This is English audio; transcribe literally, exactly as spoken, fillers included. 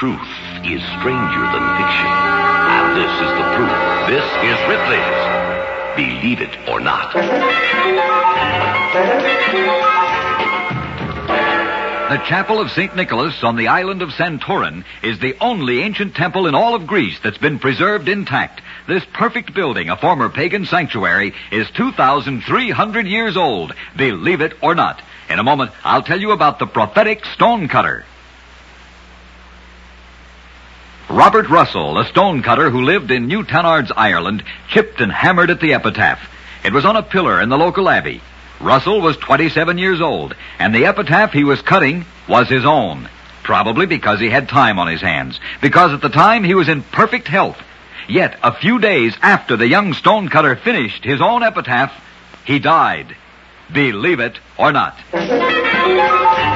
Truth is stranger than fiction. And this is the proof. This is Ripley's Believe It or Not. The Chapel of Saint Nicholas on the island of Santorin is the only ancient temple in all of Greece that's been preserved intact. This perfect building, a former pagan sanctuary, is two thousand three hundred years old. Believe it or not. In a moment, I'll tell you about the prophetic stonecutter. Robert Russell, a stonecutter who lived in New Tannards, Ireland, chipped and hammered at the epitaph. It was on a pillar in the local abbey. Russell was twenty-seven years old, and the epitaph he was cutting was his own. Probably because he had time on his hands, because at the time he was in perfect health. Yet, a few days after the young stonecutter finished his own epitaph, he died. Believe it or not.